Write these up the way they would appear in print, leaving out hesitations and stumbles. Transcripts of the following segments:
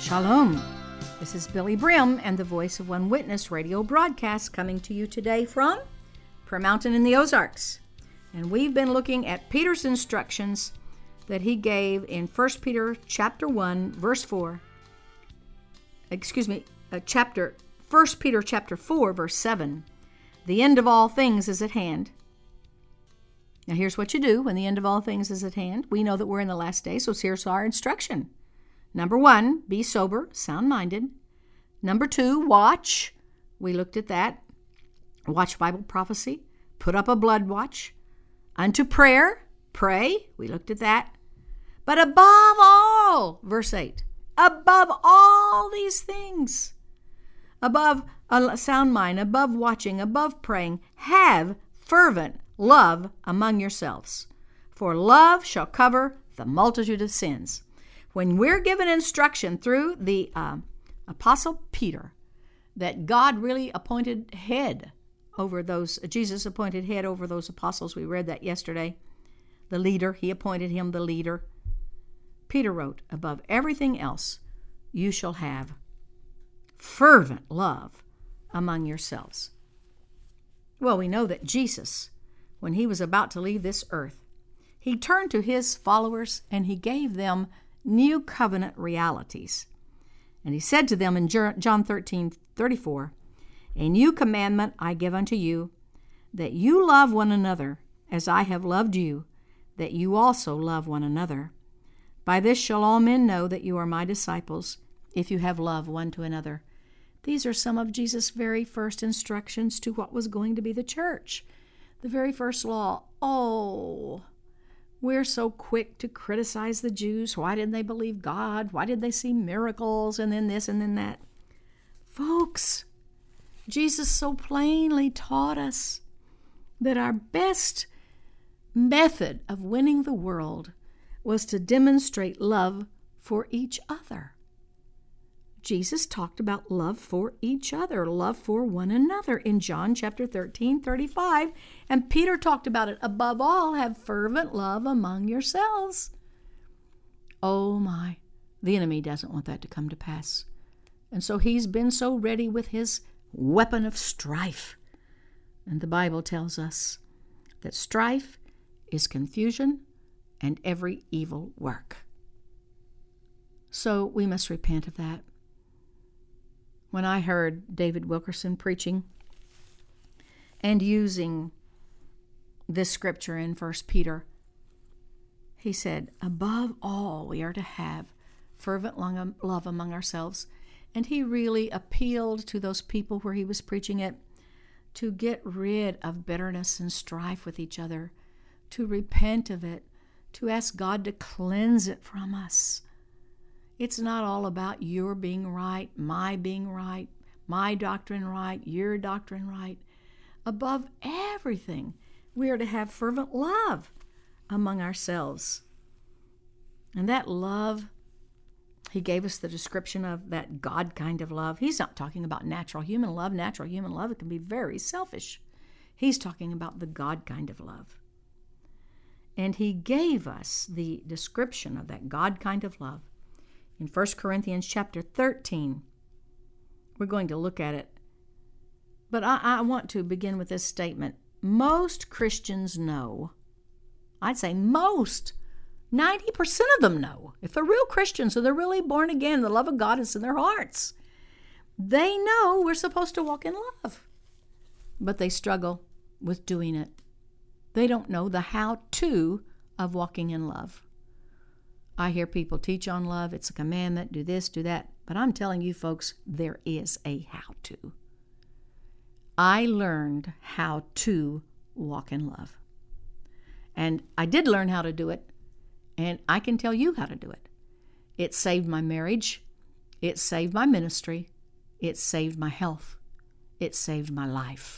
Shalom. This is Billy Brim and the Voice of One Witness radio broadcast coming to you today from Prayer Mountain in the Ozarks. And we've been looking at Peter's instructions that he gave in 1 Peter chapter 1, verse 4. 1 Peter chapter 4, verse 7. The end of all things is at hand. Now here's what you do when the end of all things is at hand. We know that we're in the last days, so here's our instruction. Number 1, be sober, sound-minded. Number 2, watch. We looked at that. Watch Bible prophecy. Put up a blood watch. Unto prayer, pray. We looked at that. But above all, verse 8, above all these things, above a sound mind, above watching, above praying, have fervent love among yourselves. For love shall cover the multitude of sins. When we're given instruction through the Apostle Peter that God really appointed head over those, Jesus appointed head over those apostles, we read that yesterday, the leader, he appointed him the leader. Peter wrote, above everything else, you shall have fervent love among yourselves. Well, we know that Jesus, when he was about to leave this earth, he turned to his followers and he gave them new covenant realities. And he said to them in John 13:34, a new commandment I give unto you, that you love one another as I have loved you, that you also love one another. By this shall all men know that you are my disciples, if you have love one to another. These are some of Jesus' very first instructions to what was going to be the church. The very first law. Oh, we're so quick to criticize the Jews. Why didn't they believe God? Why did they see miracles and then this and then that? Folks, Jesus so plainly taught us that our best method of winning the world was to demonstrate love for each other. Jesus talked about love for each other, love for one another in John chapter 13:35. And Peter talked about it. Above all, have fervent love among yourselves. Oh my, the enemy doesn't want that to come to pass. And so he's been so ready with his weapon of strife. And the Bible tells us that strife is confusion and every evil work. So we must repent of that. When I heard David Wilkerson preaching and using this scripture in 1 Peter, he said, above all, we are to have fervent love among ourselves. And he really appealed to those people where he was preaching it to get rid of bitterness and strife with each other, to repent of it, to ask God to cleanse it from us. It's not all about your being right, my doctrine right, your doctrine right. Above everything, we are to have fervent love among ourselves. And that love, he gave us the description of that God kind of love. He's not talking about natural human love. Natural human love, it can be very selfish. He's talking about the God kind of love. And he gave us the description of that God kind of love in 1 Corinthians chapter 13. We're going to look at it. But I want to begin with this statement. Most Christians know, I'd say most, 90% of them know, if they're real Christians, so they're really born again, the love of God is in their hearts. They know we're supposed to walk in love, but they struggle with doing it. They don't know the how-to of walking in love. I hear people teach on love. It's a commandment. Do this, do that. But I'm telling you, folks, there is a how-to. I learned how to walk in love. And I did learn how to do it. And I can tell you how to do it. It saved my marriage. It saved my ministry. It saved my health. It saved my life.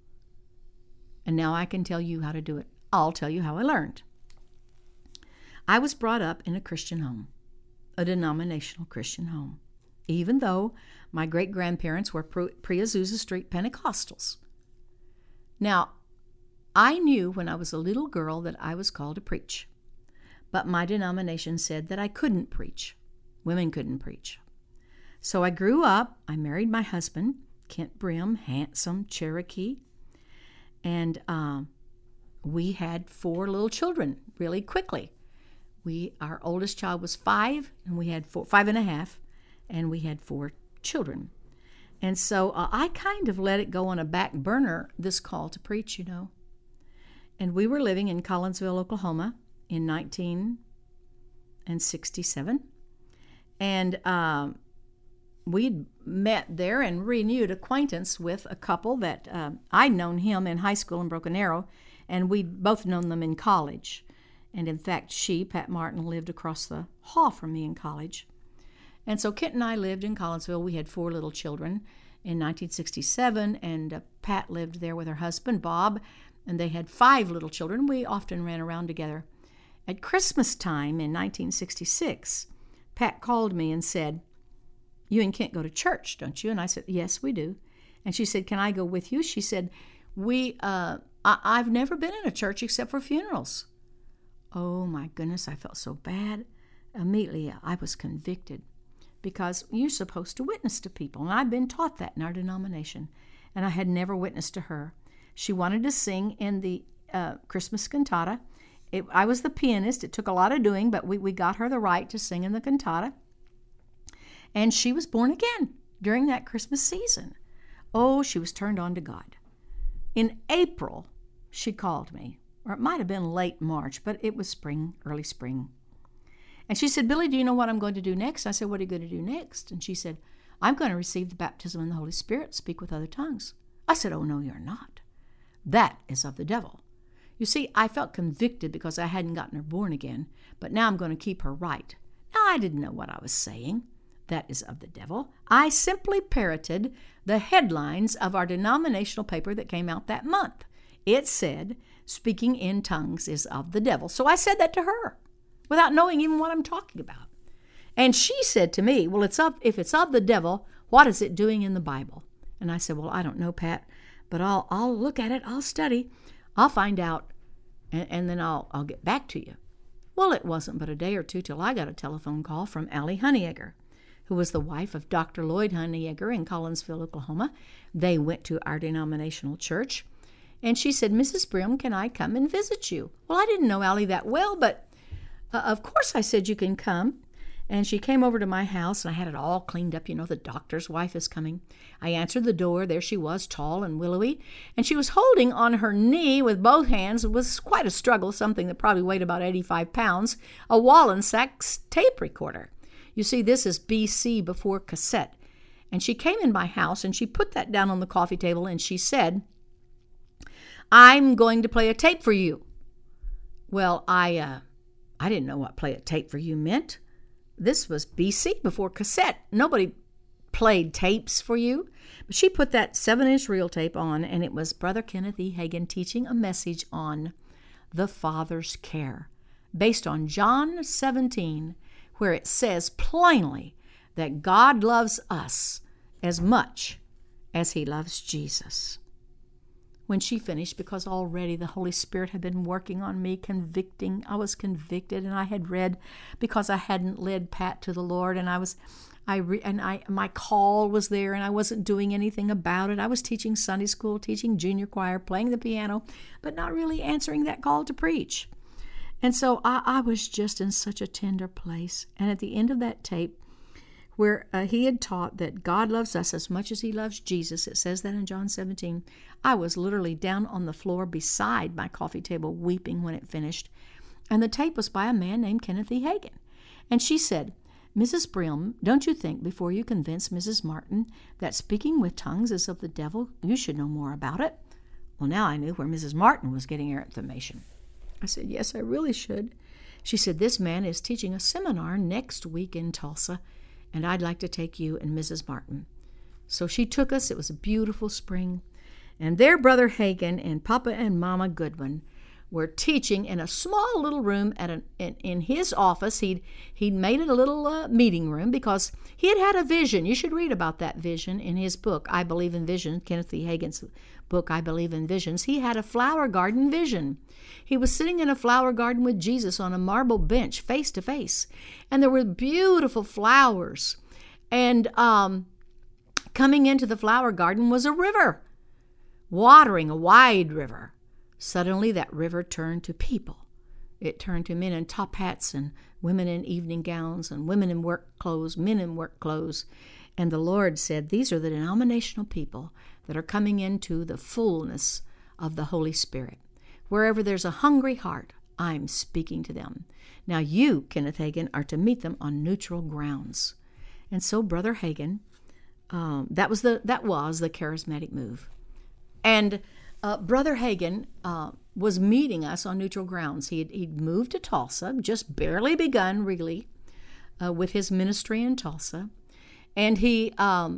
And now I can tell you how to do it. I'll tell you how I learned. I was brought up in a Christian home, a denominational Christian home, even though my great-grandparents were pre-Azusa Street Pentecostals. Now, I knew when I was a little girl that I was called to preach, but my denomination said that I couldn't preach. Women couldn't preach. So I grew up. I married my husband, Kent Brim, handsome Cherokee. And we had 4 little children really quickly. Our oldest child was 5, and we had 5.5, and we had 4 children. And so I kind of let it go on a back burner, this call to preach, And we were living in Collinsville, Oklahoma in 1967. And we'd met there and renewed acquaintance with a couple that I'd known him in high school in Broken Arrow, and we'd both known them in college. And in fact, Pat Martin, lived across the hall from me in college. And so Kent and I lived in Collinsville. We had 4 little children in 1967, and Pat lived there with her husband, Bob, and they had 5 little children. We often ran around together. At Christmas time in 1966, Pat called me and said, "You and Kent go to church, don't you?" And I said, "Yes, we do." And she said, "Can I go with you?" She said, I've never been in a church except for funerals." Oh my goodness, I felt so bad. Immediately, I was convicted because you're supposed to witness to people, and I've been taught that in our denomination, and I had never witnessed to her. She wanted to sing in the Christmas cantata. I was the pianist. It took a lot of doing, but we got her the right to sing in the cantata. And she was born again during that Christmas season. Oh, she was turned on to God. In April, she called me, or it might have been late March, but it was spring, early spring. And she said, "Billy, do you know what I'm going to do next?" I said, "What are you going to do next?" And she said, "I'm going to receive the baptism in the Holy Spirit, speak with other tongues." I said, "Oh, no, you're not. That is of the devil." You see, I felt convicted because I hadn't gotten her born again, but now I'm going to keep her right. Now, I didn't know what I was saying. That is of the devil. I simply parroted the headlines of our denominational paper that came out that month. It said, "Speaking in tongues is of the devil." So I said that to her without knowing even what I'm talking about. And she said to me, "Well, if it's of the devil, what is it doing in the Bible?" And I said, "Well, I don't know, Pat, but I'll look at it. I'll study. I'll find out, and then I'll get back to you." Well, it wasn't but a day or two till I got a telephone call from Allie Honeyegger, who was the wife of Dr. Lloyd Honeyegger in Collinsville, Oklahoma. They went to our denominational church. And she said, "Mrs. Brim, can I come and visit you?" Well, I didn't know Allie that well, but of course I said, "You can come." And she came over to my house, and I had it all cleaned up. The doctor's wife is coming. I answered the door. There she was, tall and willowy. And she was holding on her knee with both hands. It was quite a struggle, something that probably weighed about 85 pounds, a Wallensack tape recorder. You see, this is BC, before cassette. And she came in my house, and she put that down on the coffee table, and she said, "I'm going to play a tape for you." Well, I didn't know what play a tape for you meant. This was BC, before cassette. Nobody played tapes for you. But she put that 7-inch reel tape on, and it was Brother Kenneth E. Hagin teaching a message on the Father's care, based on John 17, where it says plainly that God loves us as much as he loves Jesus. When she finished, because already the Holy Spirit had been working on me, convicting, I was convicted, and I had read, because I hadn't led Pat to the Lord, and my call was there, and I wasn't doing anything about it. I was teaching Sunday school, teaching junior choir, playing the piano, but not really answering that call to preach. And so I was just in such a tender place. And at the end of that tape, where he had taught that God loves us as much as he loves Jesus, it says that in John 17, I was literally down on the floor beside my coffee table weeping when it finished. And the tape was by a man named Kenneth E. Hagin. And she said, "Mrs. Brim, don't you think before you convince Mrs. Martin that speaking with tongues is of the devil, you should know more about it?" Well, now I knew where Mrs. Martin was getting her information. I said, "Yes, I really should." She said, "This man is teaching a seminar next week in Tulsa, and I'd like to take you and Mrs. Martin." So she took us. It was a beautiful spring. And there Brother Hagin and Papa and Mama Goodwin were teaching in a small little room in his office. He'd made it a little meeting room because he had a vision. You should read about that vision in his book, I Believe in Visions, Kenneth E. Hagin's book, I Believe in Visions. He had a flower garden vision. He was sitting in a flower garden with Jesus on a marble bench, face to face. And there were beautiful flowers. And coming into the flower garden was a river, watering a wide river. Suddenly that river turned to people. It turned to men in top hats and women in evening gowns and women in work clothes, men in work clothes. And the Lord said, these are the denominational people that are coming into the fullness of the Holy Spirit. Wherever there's a hungry heart, I'm speaking to them. Now you, Kenneth Hagin, are to meet them on neutral grounds. And so Brother Hagin, that was the charismatic move. And Brother Hagin was meeting us on neutral grounds. He'd moved to Tulsa, just barely begun really with his ministry in Tulsa. And he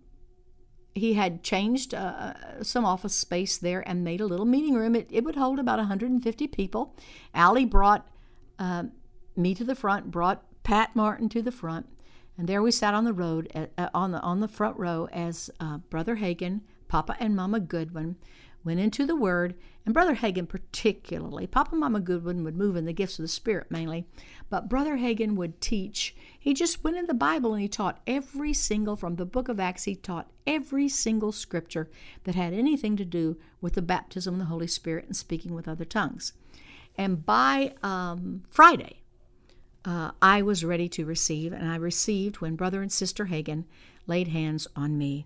had changed some office space there and made a little meeting room. It would hold about 150 people. Allie brought me to the front, brought Pat Martin to the front, and there we sat on the road on the front row as Brother Hagin, Papa and Mama Goodwin went into the Word, and Brother Hagin particularly. Papa and Mama Goodwin would move in the gifts of the Spirit mainly, but Brother Hagin would teach. He just went in the Bible and he taught every single, from the book of Acts, he taught every single scripture that had anything to do with the baptism of the Holy Spirit and speaking with other tongues. And by Friday, I was ready to receive, and I received when Brother and Sister Hagin laid hands on me.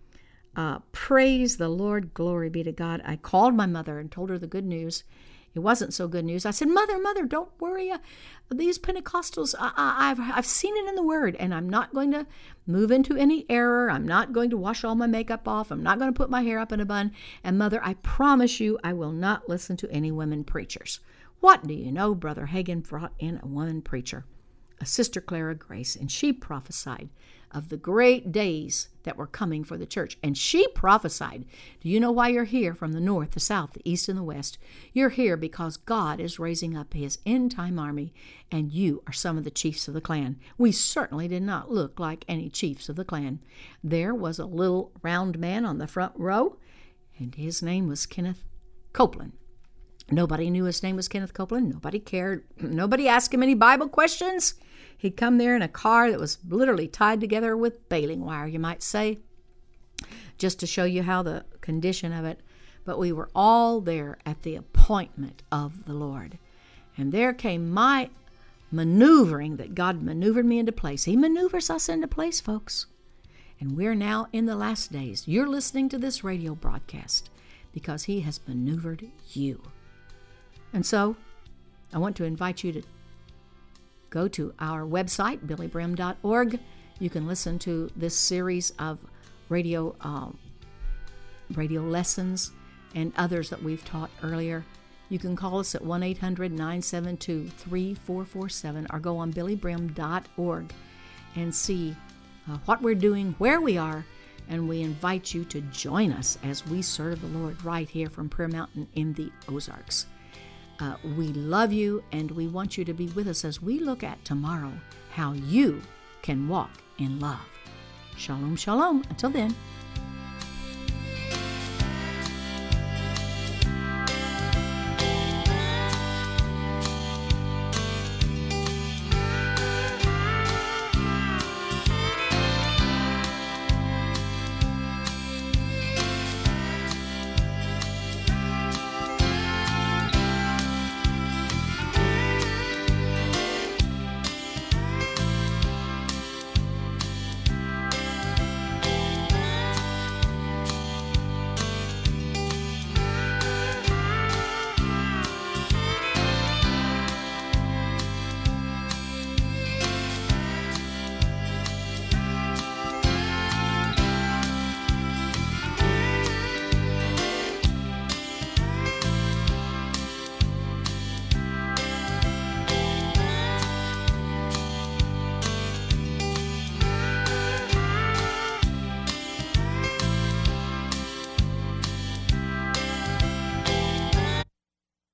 Praise the Lord, glory be to God. I called my mother and told her the good news. It wasn't so good news. I said, Mother, don't worry. These Pentecostals, I've seen it in the Word, and I'm not going to move into any error. I'm not going to wash all my makeup off. I'm not going to put my hair up in a bun. And Mother, I promise you, I will not listen to any women preachers. What do you know? Brother Hagin brought in a woman preacher, a Sister Clara Grace, and she prophesied of the great days that were coming for the church. And she prophesied, do you know why you're here from the north, the south, the east, and the west? You're here because God is raising up his end-time army, and you are some of the chiefs of the clan. We certainly did not look like any chiefs of the clan. There was a little round man on the front row, and his name was Kenneth Copeland. Nobody knew his name was Kenneth Copeland. Nobody cared. Nobody asked him any Bible questions. He'd come there in a car that was literally tied together with baling wire, you might say, just to show you how the condition of it. But we were all there at the appointment of the Lord. And there came my maneuvering that God maneuvered me into place. He maneuvers us into place, folks. And we're now in the last days. You're listening to this radio broadcast because he has maneuvered you. And so I want to invite you to go to our website, billybrim.org. You can listen to this series of radio lessons and others that we've taught earlier. You can call us at 1-800-972-3447 or go on billybrim.org and see what we're doing, where we are, and we invite you to join us as we serve the Lord right here from Prayer Mountain in the Ozarks. We love you, and we want you to be with us as we look at tomorrow how you can walk in love. Shalom, shalom. Until then.